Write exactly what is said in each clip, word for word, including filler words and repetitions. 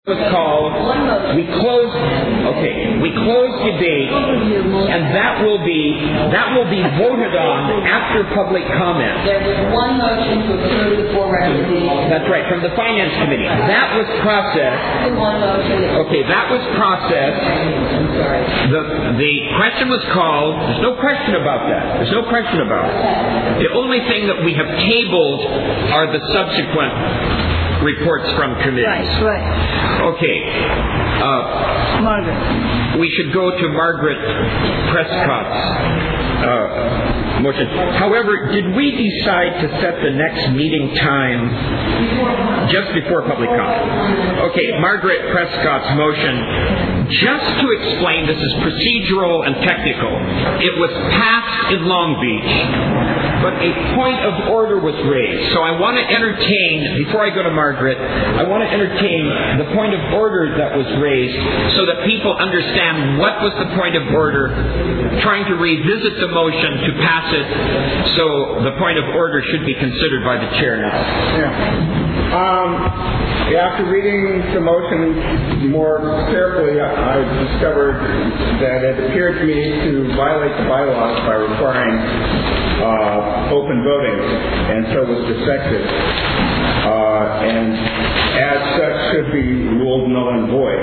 was called, we closed, okay, we closed debate, and that will be, that will be voted on after public comment. There was one motion to approve the four recommendations. That's right, from the Finance Committee. That was processed. One motion. Okay, that was processed. I'm sorry. The, the question was called, there's no question about that. There's no question about it. The only thing that we have tabled are the subsequent reports from committees. Right, right. Okay. Uh, Margaret. we should go to Margaret Prescott's uh, motion. However, did we decide to set the next meeting time just before public comment? Okay, Margaret Prescott's motion, just to explain, this is procedural and technical. It was passed in Long Beach, but a point of order was raised. So I want to entertain, before I go to Margaret, I want to entertain the point of order that was raised so that people understand what was the point of order, trying to revisit the motion to pass it, so the point of order should be considered by the chair now. Yeah. Um, after reading the motion more carefully, I discovered that it appeared to me to violate the bylaws by requiring uh, open voting, and so was defective. Uh, and as such should be ruled null and void.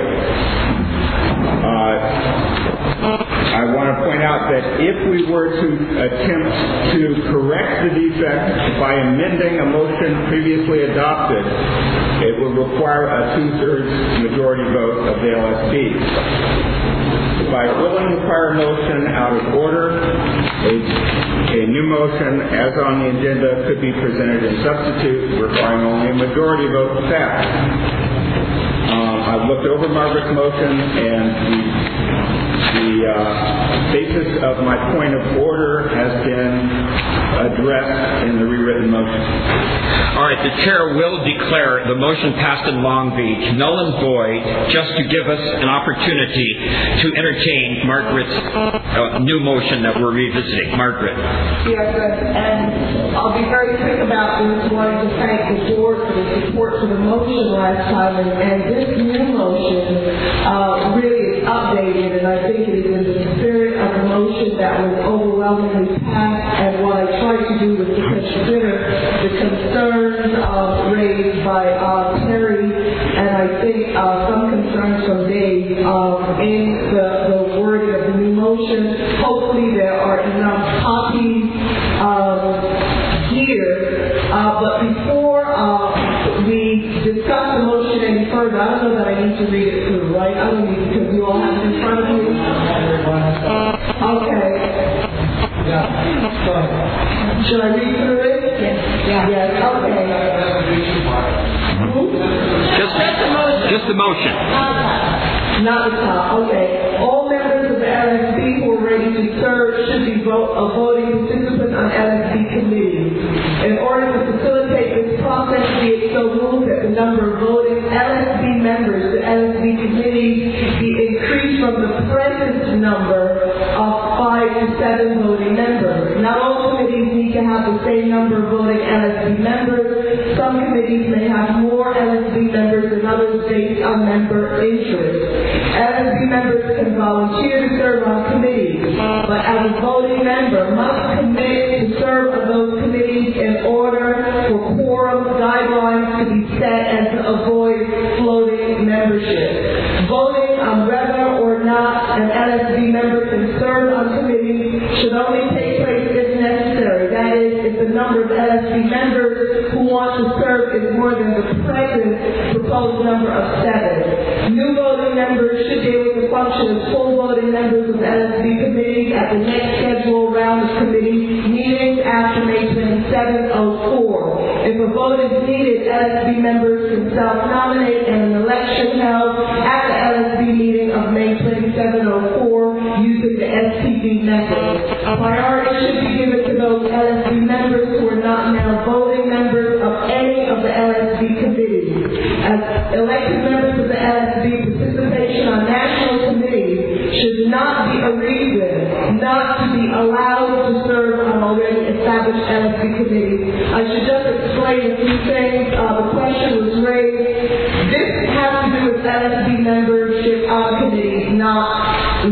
Uh, I want to point out that if we were to attempt to correct the defect by amending a motion previously adopted, it would require a two-thirds majority vote of the L S P. By ruling the prior motion out of order, a, a new motion, as on the agenda, could be presented in substitute, requiring only a majority vote to pass. Um, I've looked over Margaret's motion, and the, the uh, basis of my point of order has been addressed in the rewritten motion. All right, the chair will declare the motion passed in Long Beach null and void, just to give us an opportunity to entertain Margaret's uh, new motion that we're revisiting. Margaret. Yes, and I'll be very quick about this. Wanting to thank the board for the support for the motion last time, and, and this new motion uh, really is updated, and I think it is in the spirit of the motion that was overwhelmingly passed. And what I tried to do was to consider the concerns uh, raised by uh, Terry, and I think uh, some concerns from Dave um, in the, the wording of the new motion. Hopefully there are enough copies um, here, uh, but before uh, we discuss the motion any further, I don't know that I need to read it through, right? I don't need to, because you all have it in front of you. Okay. Should I read through it? Yes. Yeah. Yes. Okay. Just, just the motion. Not the top. Okay. All members of the L S B who are ready to serve should be vote, a voting participant on L S B committees. In order to facilitate this process, be it so moved that the number of voting L S B members to L S B committees be increased from the present number of five to seven voting members. Not all committees need to have the same number of voting L S B members. Some committees may have more L S B members than others based on member interest. L S B members can volunteer to serve on committees, but as a voting member must commit to serve on those committees in order for quorum guidelines to be set and to avoid floating membership. Voting on whether or not an L S B member can serve on committees should only take place if necessary. That is, if the number of L S B members who want to serve is more than the present proposed number of seven. New voting members should be able to function as full voting members of the L S B committee at the next scheduled round of committee meetings after May twenty-seventh oh four. If a vote is needed, L S B members can self-nominate and an election held at the L S B meeting of May twenty-seventh oh four using the S P D method. Priority should be given to those L S B members who are not now voting members of any of the L S B committees. As elected members of the L S B, participation on national committees should not be a reason not to be allowed to serve on already established L S B committees. I should just explain a few things. Uh, the question was raised. This has to do with L S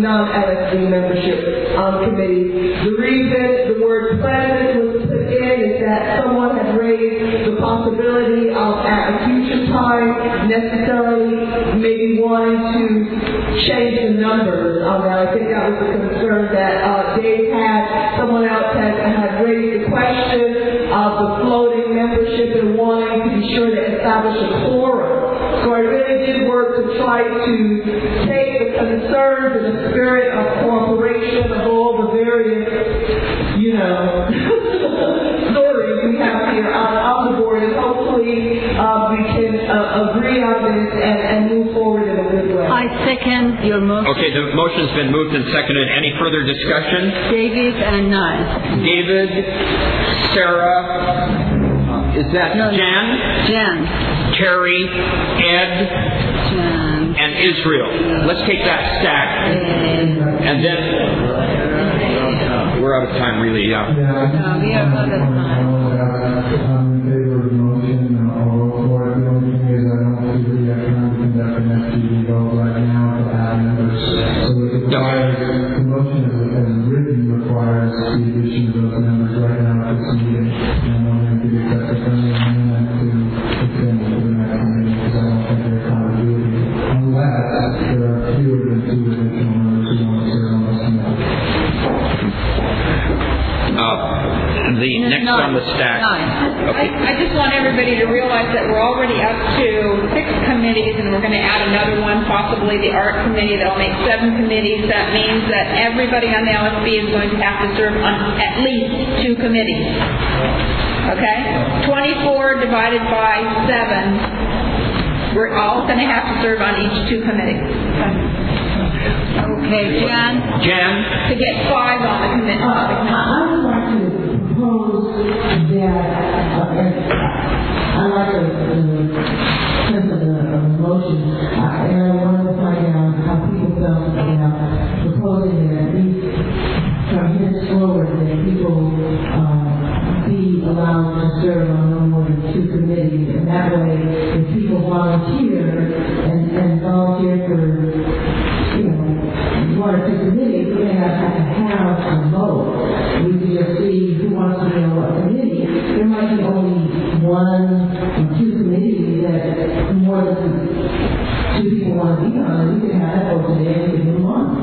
non-L S B membership um, committees. The reason the word pleasant was put in is that someone had raised the possibility of at a future time necessarily maybe wanting to change the numbers. Um, and I think that was the concern that uh, Dave had. Someone else had, had raised the question of the floating membership and wanting to be sure to establish a quorum. So I really did work to try to take the concerns and the spirit of cooperation of all the various, you know, stories we have here on, on the board, and hopefully uh, we can uh, agree on this and, and move forward in a good way. I second your motion. Okay, the motion's been moved and seconded. Any further discussion? David and I. David, Sarah, is that No, Jan? Jan. Terry, Ed, Jan. and Israel. Let's take that stack. And then we're out of time, really. Yeah. No, we are out of time. I'm in favor of the motion. I'll vote for it. The only thing is I don't think we have time to conduct an S P D vote right now to add members. So it requires, the motion as, as written requires the addition of those members right now at this meeting. And I'm wondering if you could accept the friendly amendment to extend it to the next meeting, because I don't think there's continuity unless there are fewer than two additional members who want to serve on this committee. Uh, the next Nine. on the stack. Nine. Okay. I, I just want everybody to realize that we're already up to six committees, and we're going to add another one, possibly the art committee. That'll make seven committees. That means that everybody on the L S B is going to have to serve on at least two committees. Okay? twenty-four divided by seven. We're all going to have to serve on each two committees. Okay, Jan. Jan? To get five on the committee. Uh, I would like to propose that, uh, I like the, the sense of the, of the motion, uh, and I wanted to find out how people felt about proposing that at least from henceforward that people uh, be allowed to serve on no more than two committees, and that way, if people volunteer and, and volunteer for, you know, one or two committees, we may not have to have a vote. We can just see who wants to be on what committee. There might be only one or two committees that more than two people want to be on, and we can have that vote today and we can move on.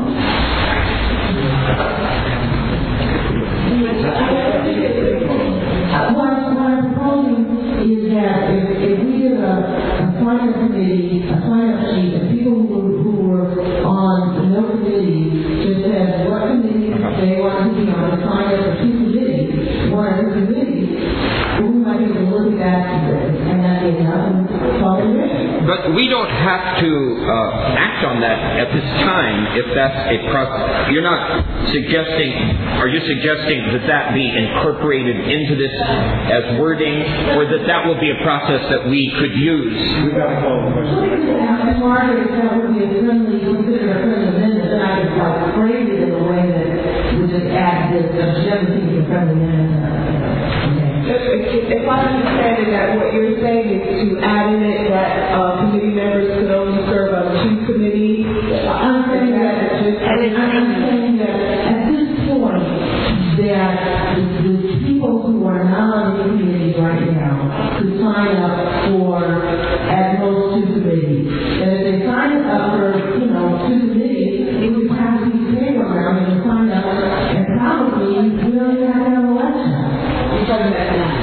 Uh, what, what I'm proposing is that if, if we did a, a sign-up committee, a sign-up sheet, and people who, who were on no committee just said what committee they wanted to be on, sign up for two committees, one or two committees, we might be able to look at that and that be enough and call it ready. But we don't have to uh, act on that at this time if that's a process. You're not suggesting, are you suggesting that that be incorporated into this as wording, or that that will be a process that we could use? We've got to call the question. Now, Margaret, if that would be a friendly, consider a friendly amendment, then I could like phrase it in a way that would just add this, uh, she doesn't think it's a friendly amendment. If, if I'm understanding that what you're saying is to add in it that uh, committee members could only serve on two committees. I'm saying that, I'm saying that at this point, that the, the people who are not on the committee right now could sign up for at most two committees. And if they sign up for, you know, two committees, it would pass these paper around and sign up, and probably we don't even have an election. You're talking about that.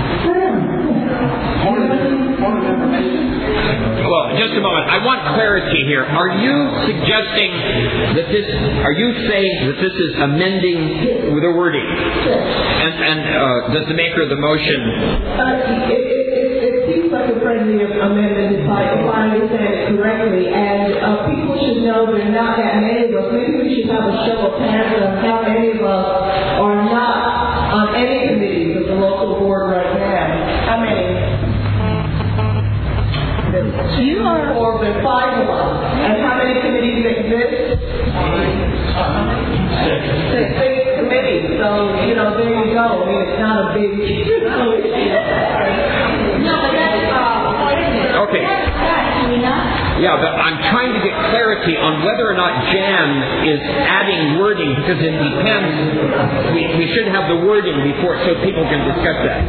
Well, just a moment. I want clarity here. Are you suggesting that this, are you saying that this is amending the wording? And, and uh, does the maker of the motion... Uh, it, it, it, it seems like a friendly amendment if I, if I understand it correctly, and uh, people should know there are not that many of us. Maybe we should have a show of hands on how many of us are not on any committees of the local board right now. How many? You are... Or the five of us. And how many committees exist? Six. Six committees. So, you know, there you go. I mean, it's not a big issue. No, but that's, uh, Okay. that's, can we not? Yeah, but I'm trying to get clarity on whether or not Jan is adding wording, because it depends. We, we should have the wording before so people can discuss that.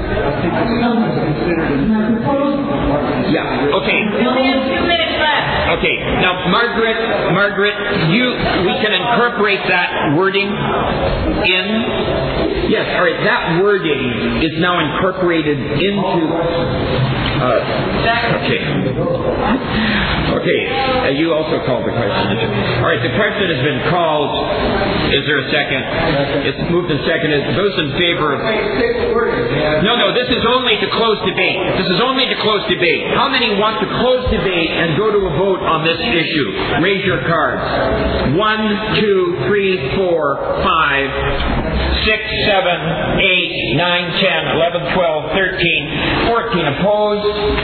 Yeah, okay. We only have two minutes left. Okay, now Margaret, Margaret, you, we can incorporate that wording in. Yes, all right, that wording is now incorporated into. Uh, okay. Okay, uh, you also called the question. All right, the question has been called. Is there a second? It's moved and seconded. Those in favor of. No, no, this is only to close debate. This is only to close debate. How many want to close debate and go to a vote on this issue? Raise your cards. One, two, three, four, five, six, seven, eight, nine, ten, eleven, twelve, thirteen, fourteen opposed.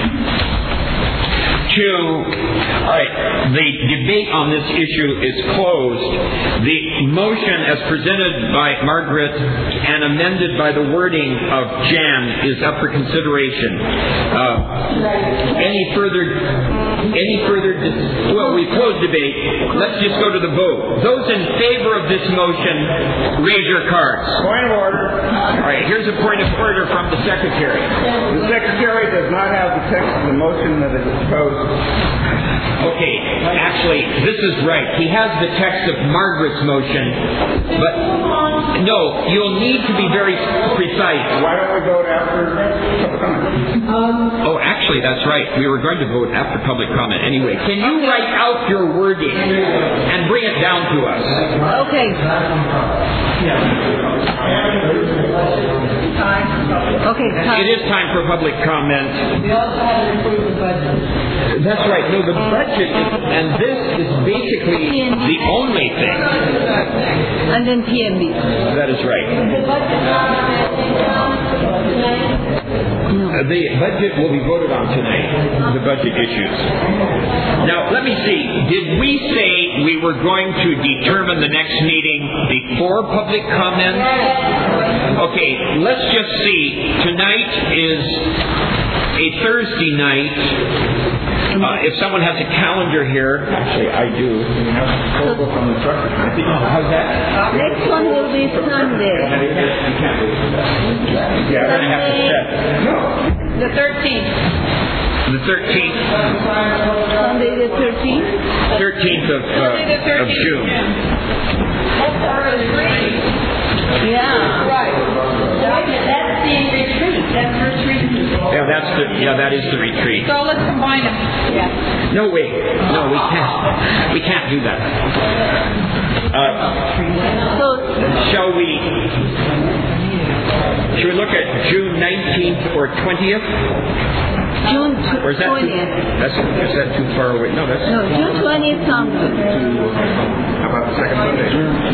Two. All right. The debate on this issue is closed. The motion as presented by Margaret and amended by the wording of Jan is up for consideration. Uh, any further... Any further... Dis- well, we closed debate. Let's just go to the vote. Those in favor of this motion, raise your cards. Point of order. All right. Here's a point of order from the Secretary. The Secretary does not have the text of the motion that is proposed. Okay, actually, this is right. He has the text of Margaret's motion, but no, you'll need to be very precise. Why don't we vote after public comment? Um, Oh, actually, that's right. We were going to vote after public comment anyway. Can you write out your wording and bring it down to us? Okay. Okay. It is time for public comment. we also have to approve the budget. That's right. No, the budget, and this is basically the only thing. And then P M B. That is right. No. Uh, the budget will be voted on tonight, the budget issues. Now, let me see. Did we say we were going to determine the next meeting before public comment? Okay, let's just see. Tonight is a Thursday night. Uh, if someone has a calendar here, actually I do. We have a proposal from the truck. How's that? Next one will be Sunday. You can't do that. Yeah, we're going to have to set. No. The thirteenth. The thirteenth. Sunday the thirteenth. thirteenth of, Sunday the uh, of thirteenth. June. That's part of the retreat. Yeah. Right. That's the retreat. That's the retreat. Yeah, that's the yeah, that is the retreat. So let's combine them. Yeah. No way. No, we can't. We can't do that. Uh, So shall we? Should we look at June nineteenth or twentieth? June Or is that too, twentieth. that's is that too far away? No, that's. No, June twentieth sounds good. How about the second Monday?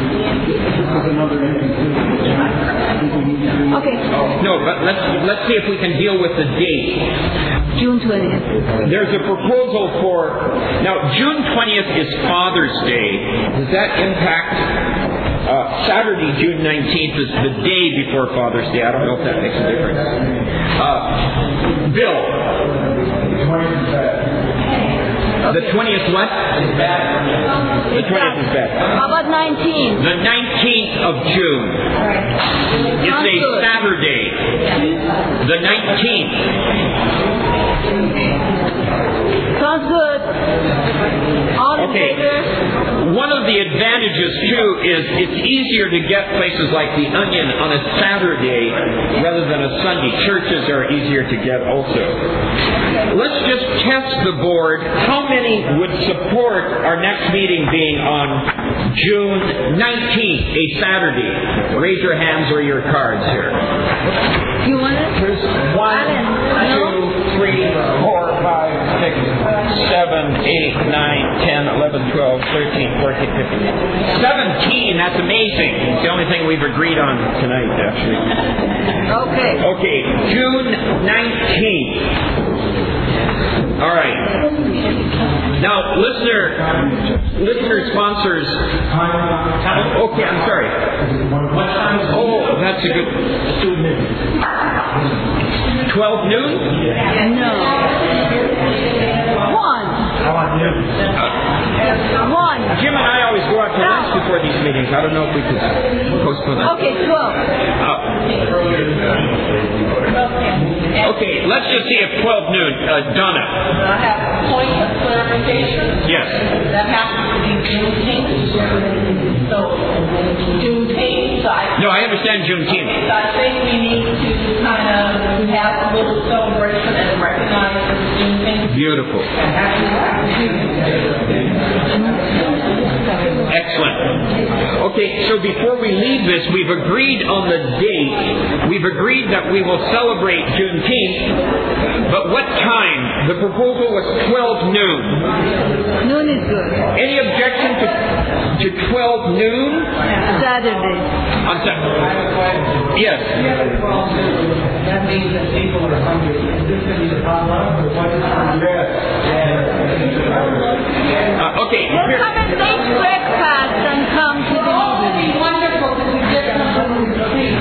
Okay. No, but let's let's see if we can deal with the date. June twentieth. There's a proposal for now. June twentieth is Father's Day. Does that impact? Uh, Saturday, June nineteenth, is the day before Father's Day. I don't know if that makes a difference. Uh, Bill. The twentieth what? The twentieth is bad. How about nineteenth? The nineteenth of June. It's Sounds a good. Saturday. The nineteenth. Sounds good. All in Okay. favor? One of the advantages, too, is it's easier to get places like the Onion on a Saturday rather than a Sunday. Churches are easier to get also. Let's just test the board. How many would support our next meeting being on June nineteenth, a Saturday? Raise your hands or your cards here. You want it? There's one, two, three, four, five, six, seven, eight, nine, ten, eleven, twelve, thirteen, fourteen, fifteen. seventeen, that's amazing. It's the only thing we've agreed on tonight, actually. Okay. Okay, June nineteenth. All right. Now, listener, listener sponsors. Okay, I'm sorry. Oh, that's a good. Twelve noon? No. One. One. Jim and I always go out to lunch before these meetings. I don't know if we could postpone that. Okay, twelve. Uh, okay, let's just see if twelve noon. Uh, Donna. I have a point of clarification. Yes. That happens to be Juneteenth. So, Juneteenth, so I, No, I understand Juneteenth. so I think we need to kind of have a little celebration and recognize this Juneteenth. Beautiful. Excellent. Okay, so before we leave this, we've agreed on the date. We've agreed that we will celebrate Juneteenth, but what time? The proposal was twelve noon. Noon is good. Any objection to, to twelve noon? Saturday. On Sa- yes. That means that people are hungry. Is this going to be the potluck or what? Yes. Uh, okay. Well, Here. come and take breakfast and come to the It would be wonderful if we get something to see.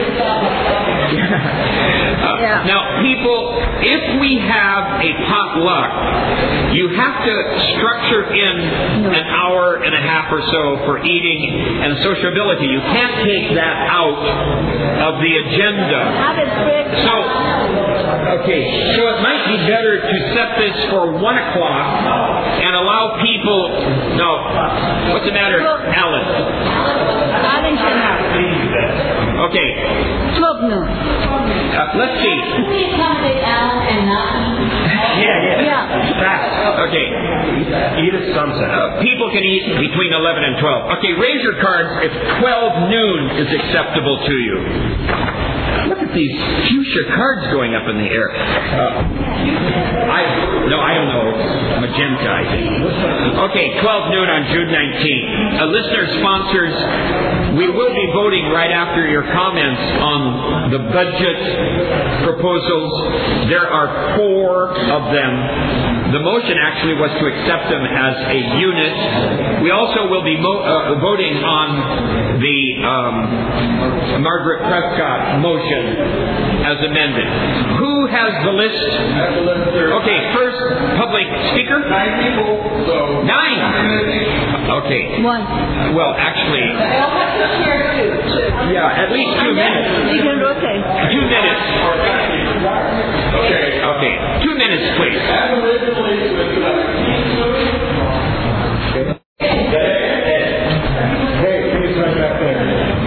Uh, Yeah. Now, people, if we have a potluck, you have to structure in an hour and a half or so for eating and sociability. You can't take that out of the agenda. Have a breakfast. So, okay, so it might be better to set this for one o'clock and allow people. No, what's the matter, Alan? Alan can have. Okay, twelve noon. uh, let's see. Please accommodate Alan and not Yeah, yeah. Yeah. Fast. Okay. Eat at sunset. Uh, people can eat between eleven and twelve. Okay, raise your cards if twelve noon is acceptable to you. Look at these fuchsia cards going up in the air. Uh, I no, I don't know. Magenta, I think. Okay, twelve noon on June nineteenth. Uh, listener sponsors, we will be voting right after your comments on the budget proposals. There are four of them. The motion actually was to accept them as a unit. We also will be mo- uh, voting on the um, Margaret Prescott motion as amended. Who has the list? Okay, first public speaker. Nine people, so... Nine. Okay. One. Well, actually, Well, what's the chair do? yeah, at least two minutes. You can rotate. Two minutes. Okay. Okay, two minutes, please. As originally with Hey, please right back there.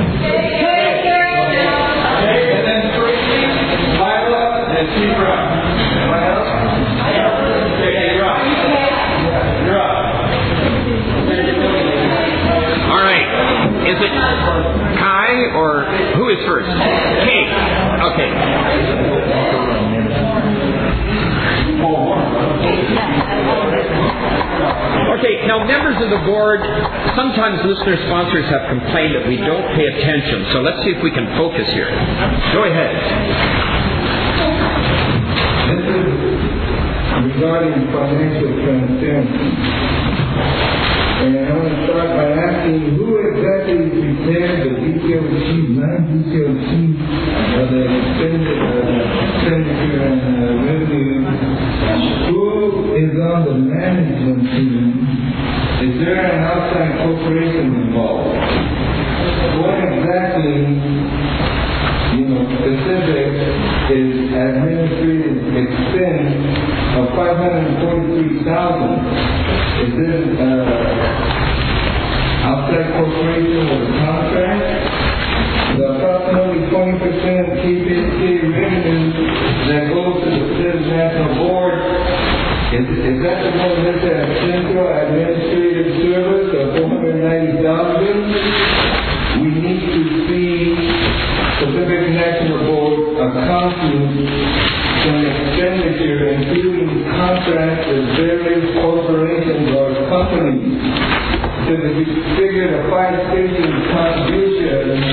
And then Tracy, Lila, and Steve Rock. Anyone else? Okay, you're up. You're up. All right. Is it Kai or who is first? Kate. Okay. Okay, now members of the board, sometimes listener sponsors have complained that we don't pay attention, so let's see if we can focus here. Go ahead. This is regarding financial transparency. And I want to start by asking who exactly prepared the detailed sheet, non-detailed sheet of the expenditure, uh, expenditure and uh, revenue. Who is on the management team? Is there an outside corporation involved? What exactly, you know, specific is administrative expense of five hundred forty-three thousand dollars? Is this uh, outside corporation with a contract? The approximately twenty percent K P C revenue that goes to the Citizens National Board, is, is that the one listed as Central Administrative Service of four hundred ninety thousand dollars? We need to see Pacific National Board accounting some expenditure, including contracts with various corporations or companies. So that we figure the five stations contribution,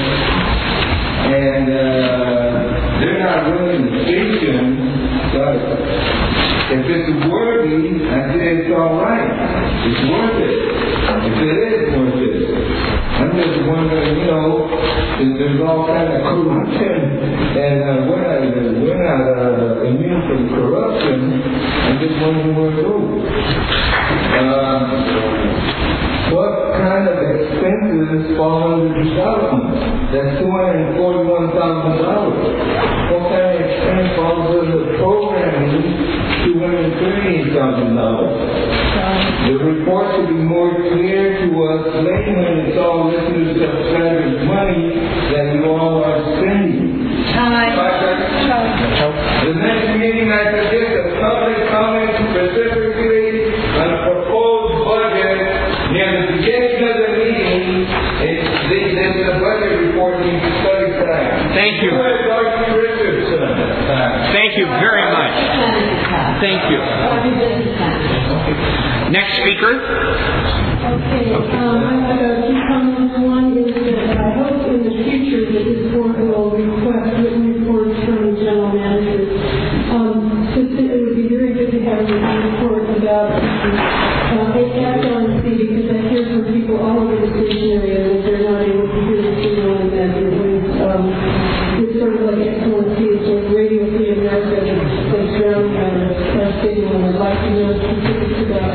and uh, they're not running the station, but If it's worthy, I say it's all right. It's worth it. If it is worth it. I'm just wondering, you know, if there's all kind of corruption, and uh, we're not, we're not uh, immune from corruption. I'm just wondering where it goes. Uh, what kind of expenses fall under development? That's two hundred forty-one thousand dollars. What kind of expense falls under programming? two hundred thirty-eight thousand dollars. The report should be more clear to us later when it's all listed as subscribers' money that you all are spending. Time. The next meeting, I suggest a public comment specifically on a proposed budget near the beginning of the meeting. It's the, the, the budget report needs to study time. Thank you. Thank you very much. Thank you. Next speaker. Okay, um, I have a few comments. One is that I hope in the future that this board will request written reports from the general manager. Um, since it would be very good to have a written report about uh, F R C, because I hear from people all over the station area that they're not able to hear the signal and that it was, um, it's sort of like excellency, it's like Radio Free America that's drowned out of a signal, and I'd like to know specifics about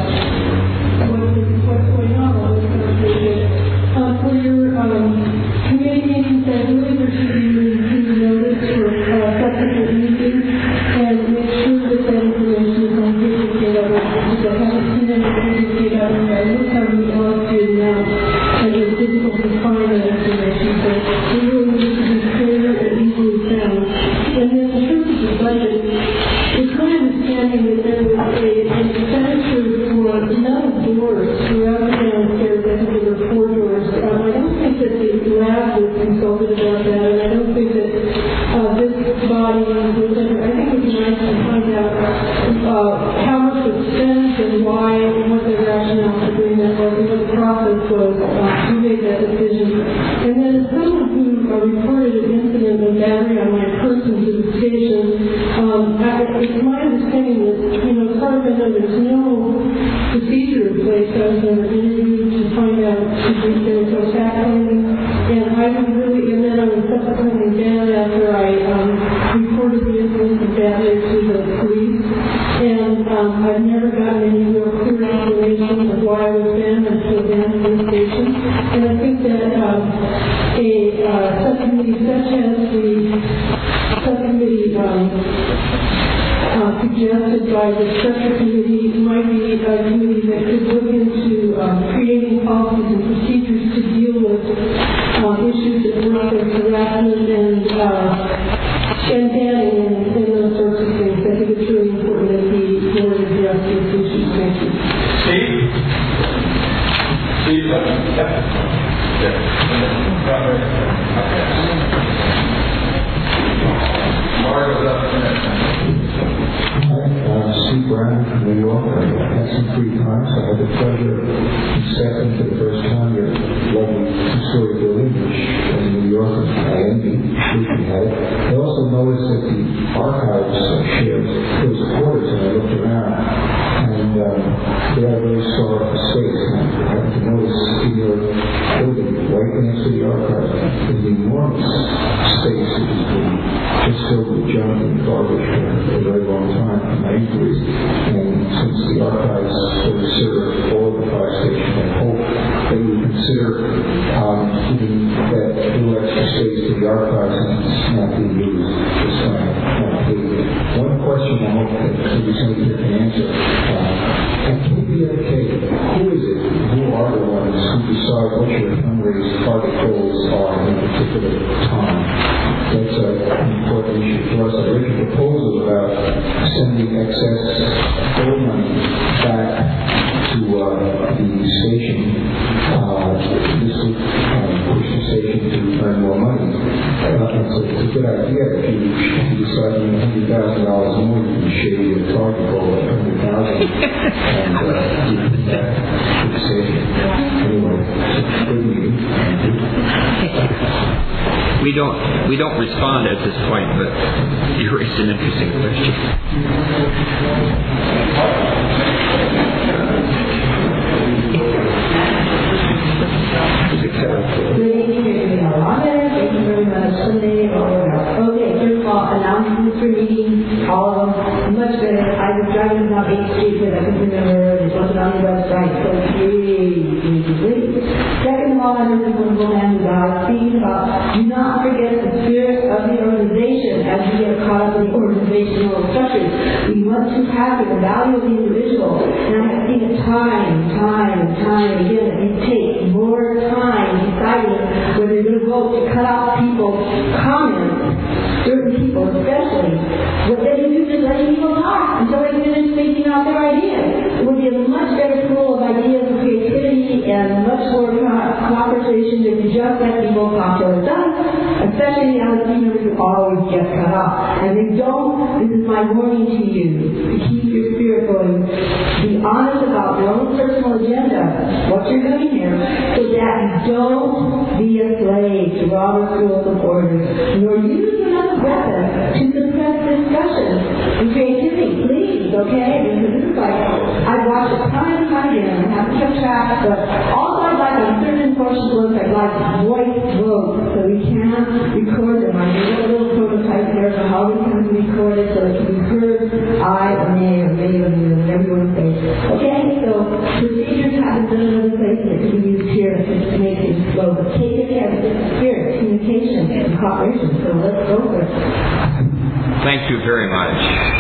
what's going on on this country. Uh, for your um, committee meetings, I believe there should be received notice for uh, subsequent meetings, and make sure that that information is on paper together, because I haven't seen any paper together. I look how we all do now, and it's difficult to find that information, but it really needs to be clear and easily found. And then in terms of the budget, it's my understanding that there was a, an expenditure for metal doors throughout the downstairs. I think there were four doors. Um, I don't think that the lab was consulted about that, and I don't think that uh, this body was ever. I think it would be nice to find out uh, how much was spent and why, and what the rationale for doing that was, and what the process was uh, to make that decision. And then someone who uh, reported an incident of battery on my person to the station, um, I, it's my understanding that, you know, as far as I know, there's no procedure in place. I was never interviewed to find out if there was no tackling, and I was really, and then I was subsequently banned after I um, reported the incident of battery to the police, and um, I've never gotten any real clear explanation of why I was banned until banned from the station. And I think that um, a uh, subcommittee such as the subcommittee um, Uh, suggested by the structure committee might be a committee that could look into um, creating policies and procedures to deal with uh, issues of workplace harassment and uh, and banning and, and those sorts of things. I think it's really important that the board address these issues. Thank you. Steve? Steve? Margaret's up next. I'm Steve Brown from New York. I had some free time, so I had the pleasure of inspecting for the first time your lovely two-story building, which in New York I envy, which we had. I also noticed that the archives shared those quarters, and I looked around, and um, they had a very small space. And I happened to notice in your building, right next to the archives, is an enormous space that has been just filled with junk and garbage for a very long time in my inquiries. And since the archives sort of serve all of the fire station, I hope that you would consider um, giving that little extra space to the archives and it's not being used this time. One question I hope that maybe somebody here can answer. Uh, at K B F K, who is it, who are the ones who decide what your fundraise target goals are in a particular time? That's uh, an important issue for us. I read a proposal about sending excess gold money back to uh, the station. Uh, this would uh, push the station to earn more money. Uh, it's, a, it's a good idea if you, if you decide you need one hundred thousand dollars more, you can shave your target goal at one hundred thousand dollars and uh, give it back to the station. Anyway, it's a good meeting. We don't we don't respond at this point, but you raised an interesting question. Good evening, Yolanda. Thank you very much. Sunday, okay, first of all, announcements for meetings, all of them, much better. I was driving down eighth Street, but I couldn't remember. It wasn't on the website, so please, please, please. Second of all, I heard this wonderful man who died speaking about do not forget the spirit of the organization as we get caught up in the organizational structures. We want to have the value of the individual. And I have seen it time, time, and time again that we take more time deciding whether you're going to vote to cut out people's comments, certain people especially, what they do is just letting people talk until they finish thinking out their ideas. It would be a much better pool of ideas and creativity and much more cooperation if you just let people talk till it's done, especially the L S P members who always get cut off. And they don't, this is my warning to you, to keep your spirit going. Be honest about your own personal agenda, what you're doing here, so that you don't be a slave to Robert's Rules of Order, nor use another weapon to suppress discussion and creativity. Please, okay? Because this is like, I've watched it time and time again, I have to keep track, but also I'd like on certain portions of I'd like voice votes, so we can record them. I made a little prototype there for how we can record it so it can be heard, I or nay or may or may, whatever you want to say. Okay, so procedures haven't done in other places that can be used here to make it flow, but take it care of the spirit, communication, and cooperation. So let's go for it. Thank you very much.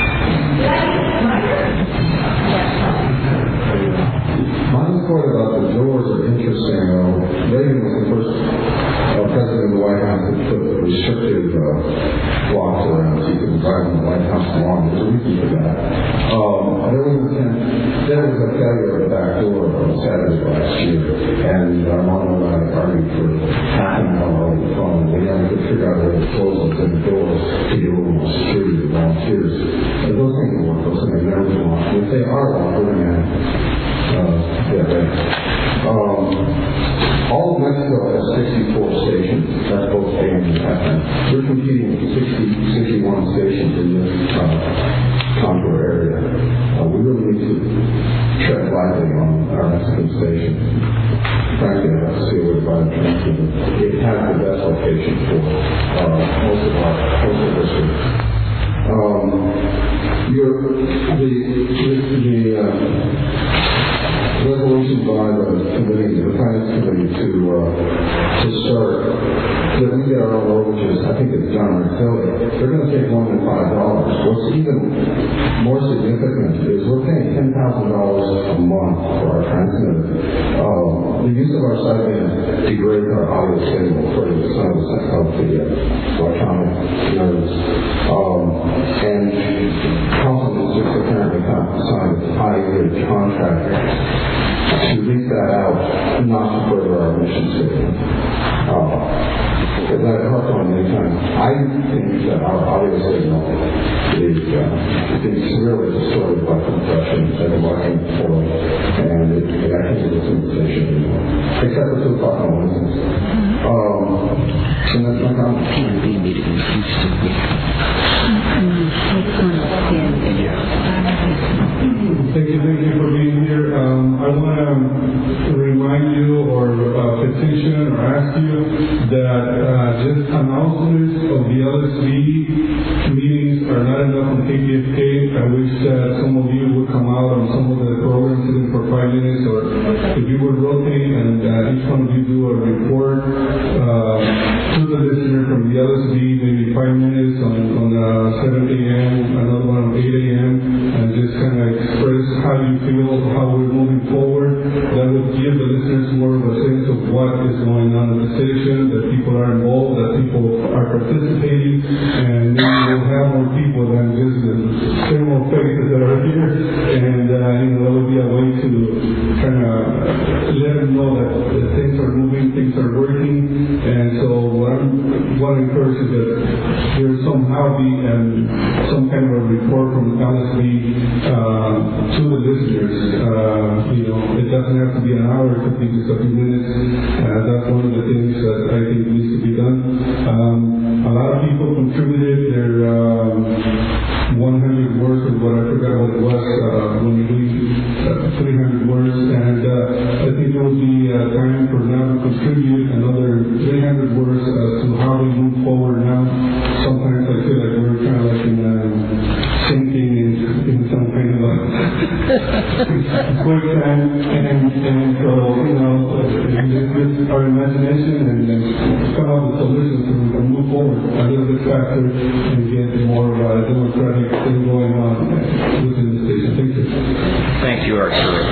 My report about the doors are interesting. Uh, Reagan was the first uh, president of the White House that put restrictive uh, blocks around so you could drive in the White House lawn. There's a reason for that. Um, there was a there was a failure of the back door on Saturday last year, and our mom and I argued for half an hour on the phone. We had to figure out a way to close those in the doors to get a little more security to volunteers. But those things will work. Those things never go on. If they are locked, we're going to Uh, yeah, right. Um, all of Mexico has sixty-four stations. That's both A M and F M. We're competing with sixty, sixty-one stations in this uh, contour area. Uh, we really need to tread lightly on our Mexican stations. Frankly, I have to see what about it. It has the best location for uh, most of our coastal districts. Um, your, the, the, the uh, resolution by the committee, the finance committee, to uh, to start that we get our own mortgages. I think it's John Marcelli. They're going to take more than five dollars. What's even more significant is we're paying ten thousand dollars a month for our transmitter. Um, the use of our sideband degrades our audio signal for the some of the of the uh, electronic nerves. Um, and Council just apparently signed a five-year contract to lease that out, not to further our mission statement. Uh, as I've talked on many times, I think that our audio signal is uh, being severely distorted by compression and blocking for it, and it, it actually is a sensation anymore, except for two o'clock on Wednesdays. Um, and that's my comment. Thank you, thank you for being here. Um, I want to remind you or uh, petition or ask you that uh, just announcements of the L S B meetings are not enough on K P F K. I wish that some of you would come out on some of the programs even for five minutes, or if you would rotate and uh, each one of you do a report uh, to the listener from the L S B, maybe five minutes on, on uh, seven a.m., another one on eight a.m., and just kind of express how you feel, how we're moving forward. That would give the listeners more of a sense of what is going on at the station, that people are involved, that people are participating, and maybe we'll have more people than just the same old faces that are here. And, uh, you know, that would be a way to kind of let them know that, that things are moving, things are working. And so what I want to encourage is that there's somehow now be um, some kind of a report from L S B uh, to the listeners. Uh, you know, it doesn't have to be an hour, it could be just a few minutes. Uh, that's one of the things that I think needs to be done. Um, a lot of people contributed their um, one hundred words, or what I forgot what it was, uh, when we uh, three hundred words, and uh, I think there will be uh, time for now to contribute another three hundred words as to how we move forward now. Sometimes I feel like we're kind of like in uh, sinking in, in some kind of a quicksand, and, and so, you know, this is our imagination, and then come up with solutions so we can move forward a little bit faster and get more of a democratic thing going on within the station. Thank you. Thank you, Arturo.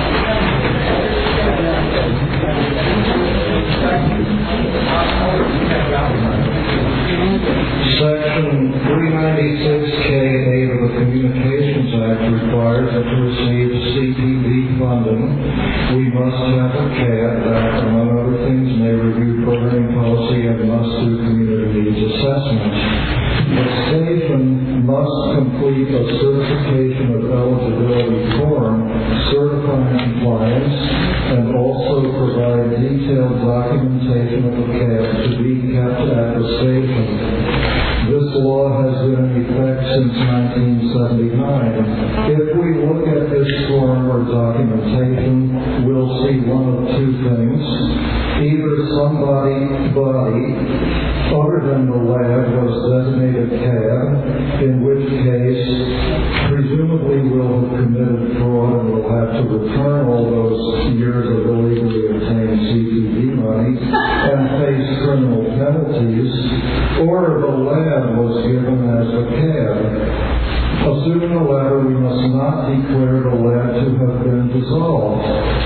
Section three ninety-six K eight of the Communications Act requires that to receive C T V funding, we must have a C A D that, among other things, may review programming policy and must do community needs assessments. The station must complete a certification of eligibility form certifying compliance and also provide detailed documentation of the C A D to be kept at the station. This law has been in effect since nineteen seventy-nine. If we look at this form or documentation, we'll see one of two things. Either somebody, body, other than the lab was designated C A D, in which case, presumably will have committed fraud and will have to return all those years of illegally obtained C T V money and face criminal penalties, or the lab was given as a C A D. Assuming the latter, we must not declare the lab to have been dissolved.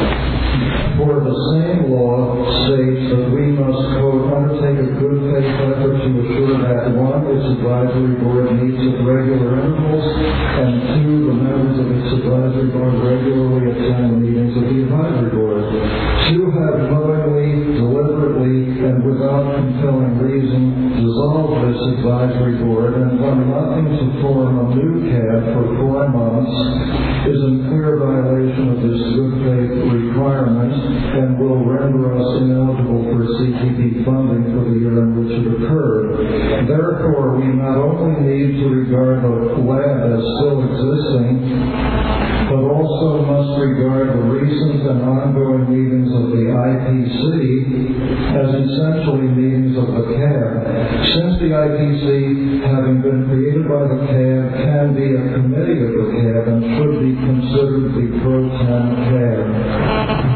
For the same law states that we must, quote, undertake a good faith effort to assure that, one, its advisory board meets at regular intervals, and two, the members of its advisory board regularly attend the meetings of the advisory board. Two, have knowingly, deliberately, and without compelling reason dissolved this advisory board and done nothing to form a new C A D for four months is in clear violation of this good faith requirement and will render us ineligible for C T V funding for the year in which it occurred. Therefore, we not only need to regard the lab as still existing, but also must regard the recent and ongoing meetings of the I P C as essentially meetings of the C A D. Since the I P C, having been created by the C A D, can be a committee of the C A D and should be considered the pro tem C A D.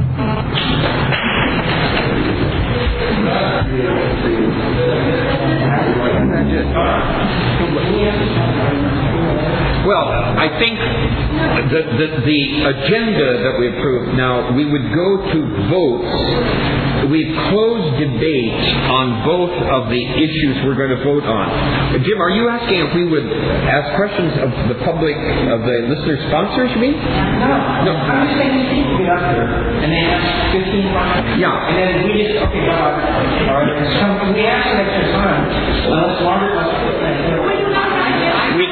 Well, I think the, the, the agenda that we approved, now we would go to votes. We've closed debate on both of the issues we're going to vote on. Jim, are you asking if we would ask questions of the public, of the listener sponsors, you mean? No. No. I'm just saying you need to get up there and they ask fifteen questions. Yeah. And then we just, okay, well, all right, some, we ask an extra time. Well, it's longer, let's put that there. We,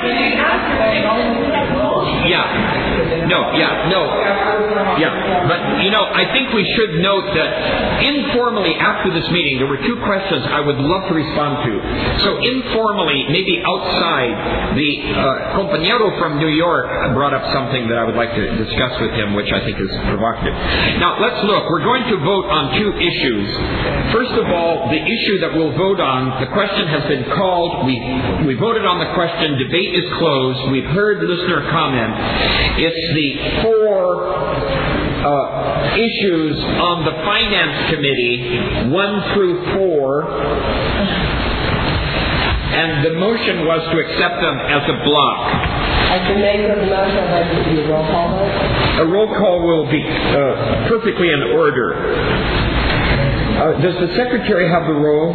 yeah. No, yeah, no. Yeah. But, you know, I think we should note that informally after this meeting, there were two questions I would love to respond to. So informally, maybe outside, the uh, compañero from New York brought up something that I would like to discuss with him, which I think is provocative. Now, let's look. We're going to vote on two issues. First of all, the issue that we'll vote on, the question has been called. We, we voted on the question. Debate is closed. We've heard listener comment. It's the four uh, issues on the Finance Committee, one through four. And the motion was to accept them as a block. At the name of the motion, I'd like to do a roll call vote. A roll call will be uh, perfectly in order. Uh, does the secretary have the roll?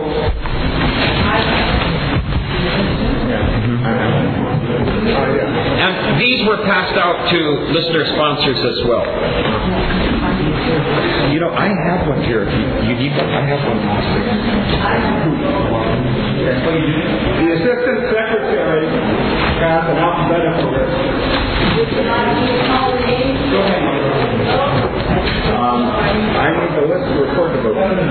And these were passed out to listener sponsors as well. You know, I have one here. You need one? I have one. The assistant secretary pass an alphabetical list. Would you like me to call the name? Go ahead, um, I need the list to record the vote.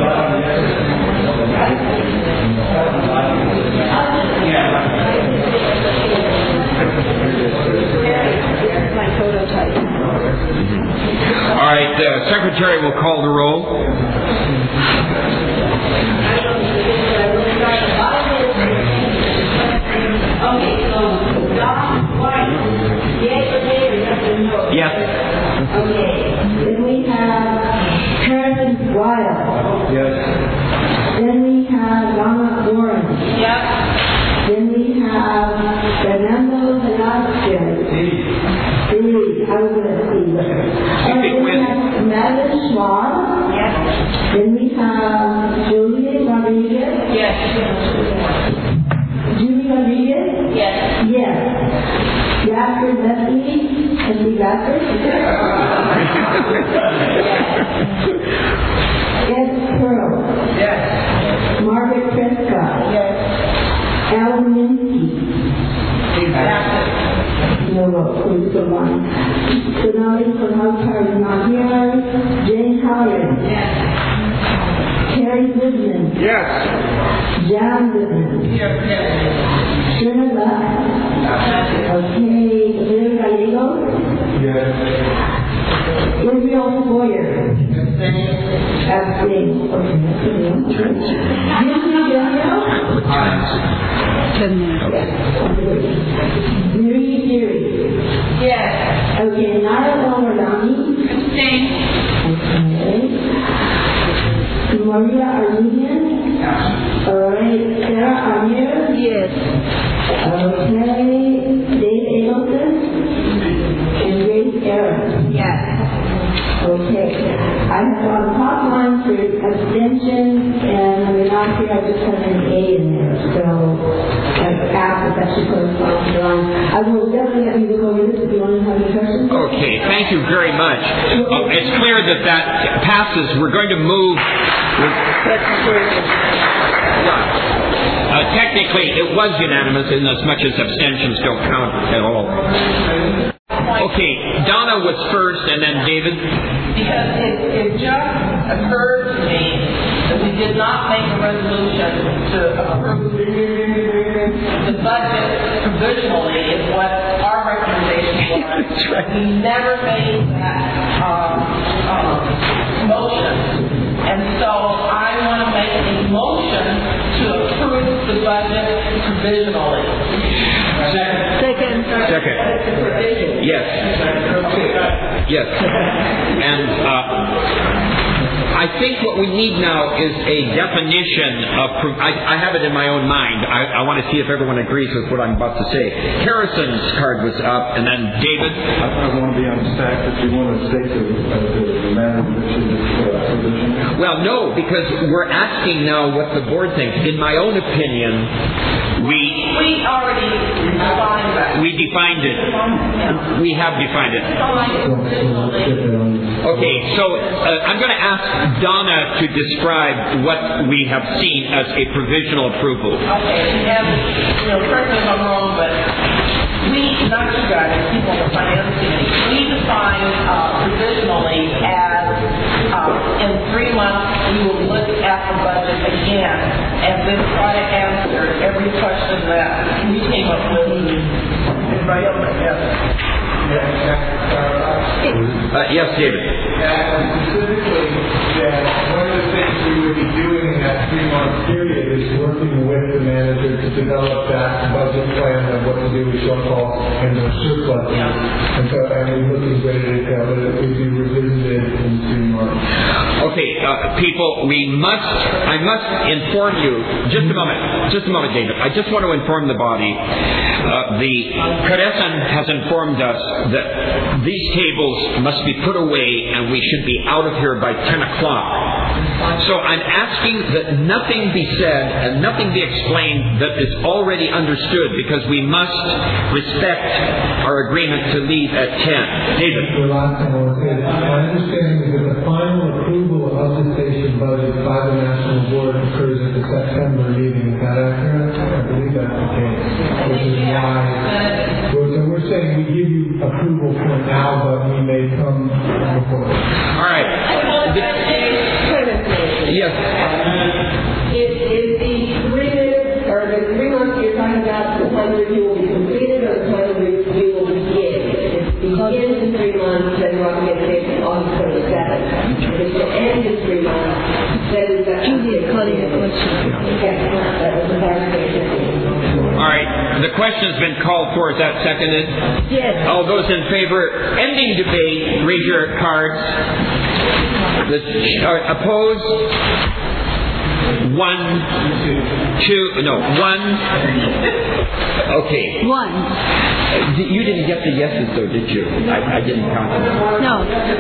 My prototype. All right, uh, Secretary will call the roll. Okay, so Don White, yay or nay or yes or no? Yes. Okay. Then we have Harrison Wild. Yes. Then we have Donna Warren. Yep. Then we have Fernando Velasquez. Steve. I was going to see. And then we have Madeline Schwab. Yes. Then we have Julia Rodriguez. Yes. Julie Rodriguez? Yes. Yes. Jasper Leslie? And the Jasper? Ed Pearl? Yes. Margaret Prescott? Yes. Al Minsky? Exactly. No vote, please go on. Sonali Sonali is not here. Jane Collins? Yes. Terry Goodman? Yes. John Goodman? Here, yes. Shirley Luck? Okay. Larry Gallego? Yes. Israel Boyer? Abstain. Okay. Disney Daniel? Ten minutes. Mary Deary? Yes. Okay. Nara Omardani? Abstain. Okay. Maria Armenian? All right. Sarah Amir? Yes. Okay. Dave Abelson? And Grace Aaron? Yes. Okay. I have on the top line for abstention, and I'm not here, I just have an A in there. So I've asked if that should correspond to the line. I will definitely have you look over this if you want to have any questions. Okay, thank you very much. Uh, it's clear that that passes. We're going to move. Uh, technically, it was unanimous in as much as abstentions don't count at all. Okay, Donna was first, and then David. Because it, it just occurred to me that we did not make a resolution to approve the budget provisionally is what our recommendation was. Right. We never made that um, um, motion. And so I want to make a motion to approve the budget provisionally. Second. Second. Yes. Yes. And uh, I think what we need now is a definition of. Pro- I, I have it in my own mind. I, I want to see if everyone agrees with what I'm about to say. Harrison's card was up, and then David. I, I want to be on stack if you want to state the, uh, the, the matter which is uh, provision. Well, no, because we're asking now what the board thinks. In my own opinion, we We already defined that. we defined it. We have defined it. Okay, so uh, I'm going to ask Donna to describe what we have seen as a provisional approval. Okay, and, you know, correct me if I'm wrong, but we, not you guys, people on the finance committee, we define uh, provisionally as uh, in three months we will look at the budget again and then try to answer every question that we came up with. Everybody else, yes. Uh, yes, David. And specifically, that one of the things we would be doing in that three-month period is working with the manager to develop that budget plan of what to do with shortfall and the surplus. Yeah. And so, I mean, looking great detail, but it would be revisited in three months. Okay, uh, people, we must, I must inform you, just a moment, just a moment, David. I just want to inform the body. Uh, the Caresan has informed us that these tables must be put away and we should be out of here by ten o'clock. So I'm asking that nothing be said and nothing be explained that is already understood, because we must respect our agreement to leave at ten. David. The last thing I want to say is, my understanding is that the final approval of the station budget by the National Board occurs at the September meeting. Is that accurate? I believe that's the case. Which is why Yes. Is, is the three minutes, or the three months you're talking about, the plan review will be completed, or the plan review will begin? If it begins in three months, then we're going to get it on August twenty-seventh. If it will end in three months, then we've got to get it. Yes, that was the clarification. All right. The question's been called for. Is that seconded? Yes. All those in favor ending debate, raise your cards. The, uh, opposed? One, two, no, one. Okay. One. Uh, you didn't get the yeses, though, did you? I, I didn't count them. No.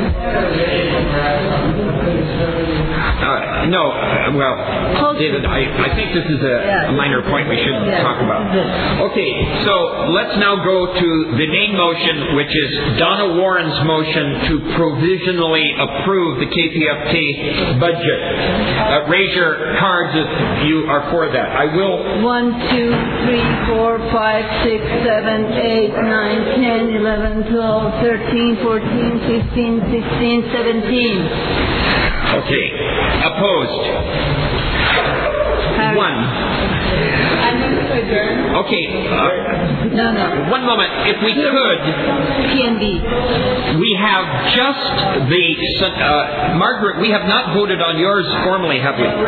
Uh, no, uh, well, David, I, I think this is a, a minor point we should talk about. Okay, so let's now go to the main motion, which is Donna Warren's motion to provisionally approve the K P F K budget. Uh, raise your cards if you are for that. I will. One, two, three, four, five, six, seven, eight, nine, ten, eleven, twelve, thirteen, fourteen, fifteen, sixteen, seventeen. Okay. Opposed? One. Okay. Uh, no, no. One moment. If we could. P N B. We have just the. Uh, Margaret, we have not voted on yours formally, have we?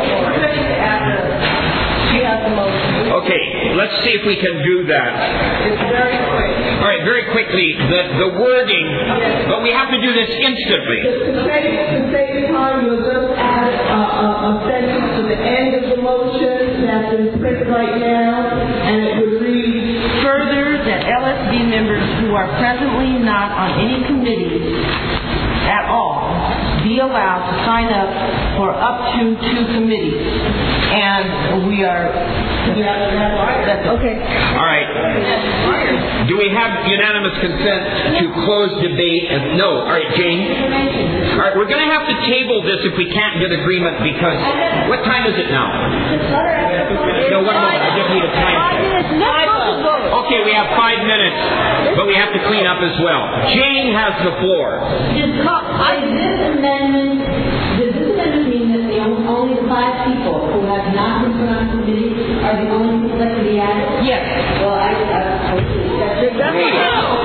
Okay, let's see if we can do that. It's very quick. All right, very quickly, the, the wording, but we have to do this instantly. To save, to save time, you'll just add a, a, a sentence to the end of the motion that's in print right now, and it would read, Further, that L S B members who are presently not on any committees at all be allowed to sign up for up to two committees. And we are... That's okay. All right. Do we have unanimous consent to close debate? And no. All right, Jane. All right, we're going to have to table this if we can't get agreement because what time is it now? No, one moment. I just need a time. Okay, we have five minutes, but we have to clean up as well. Jane has the floor. Does this amendment, does this amendment mean that the only, only the five people who have not been put on committee are the only people that can be added? Yes. Well, I, uh, that's Hey.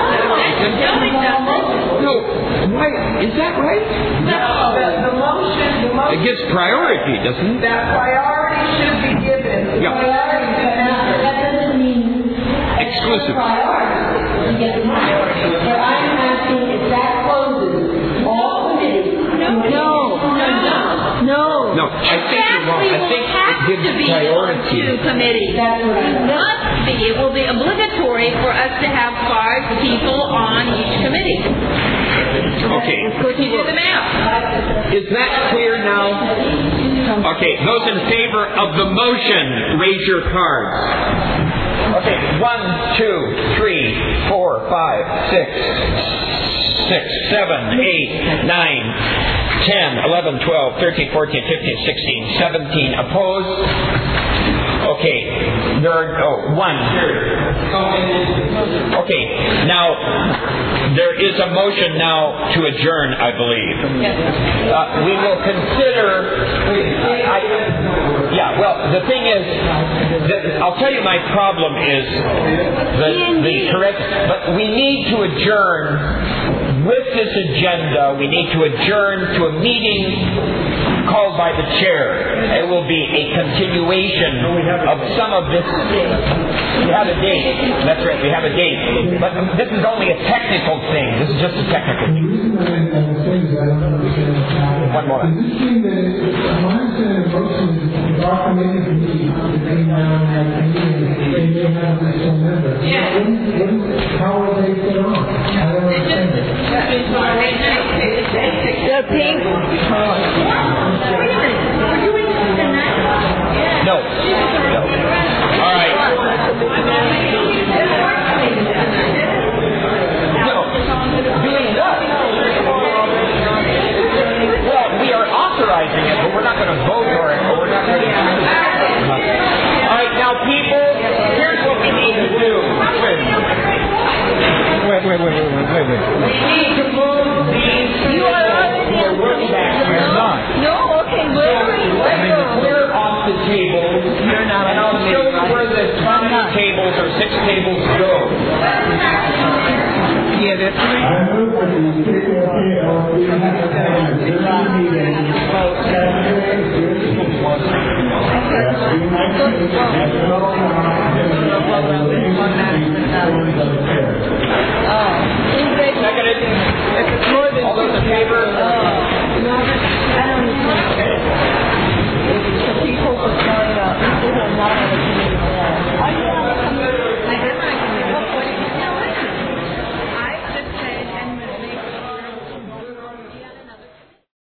No, why? Is that right? no, the, the motion, the motion. It gives priority, doesn't it? That priority should be given. The Yeah. priority should be that doesn't mean Exclusive. priority. You get the priority. But I'm asking if that closes all committees. No. No. No. No, I think you're wrong. I think it gives priority. Two committees. That's what I It must be. It will be obligatory for us to have five people on each committee. Okay. You do the math. Is that clear now? Okay, those in favor of the motion, raise your cards. Okay, one, two, three, four, five, six, six, seven, eight, nine, ten, eleven, twelve, thirteen, fourteen, fifteen, sixteen, seventeen. Opposed? Okay, there are, oh, one. Okay, now, there is a motion now to adjourn, I believe. Uh, we will consider, I, yeah, well, the thing is, that, I'll tell you my problem is the, the correct, but we need to adjourn with this agenda. We need to adjourn to a meeting called by the chair. It will be a continuation of some of this. We have a date. That's right, we have a date. But this is only a technical thing. This is just a technical thing. One more. Does this mean that my understanding of motion is if our committee can meet between now and that meeting, they may have additional members? Yeah. How are they put on? I don't understand it. They're paying. We're doing this tonight. No. No. All right. No. Doing what? Well, we are authorizing it, but we're not going to vote for it, or we're not going to do it. All right, now, people, here's what we need to do. Wait, wait, wait, wait, wait, wait, wait. We need to move these people who are working back here. No, okay, wait, wait. tables or six tables go